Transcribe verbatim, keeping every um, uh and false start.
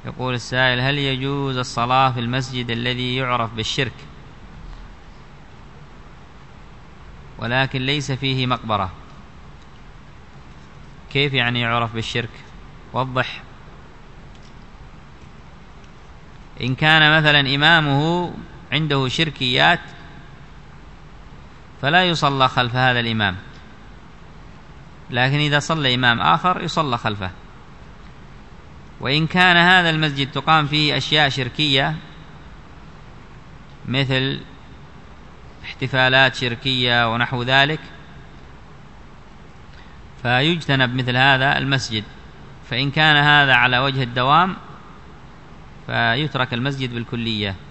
يقول السائل: هل يجوز الصلاة في المسجد الذي يعرف بالشرك ولكن ليس فيه مقبرة؟ كيف يعني يعرف بالشرك؟ وضح. إن كان مثلا إمامه عنده شركيات فلا يصلى خلف هذا الإمام، لكن إذا صلى إمام آخر يصلى خلفه. وإن كان هذا المسجد تقام فيه أشياء شركية مثل احتفالات شركية ونحو ذلك فيجتنب مثل هذا المسجد. فإن كان هذا على وجه الدوام فيترك المسجد بالكلية.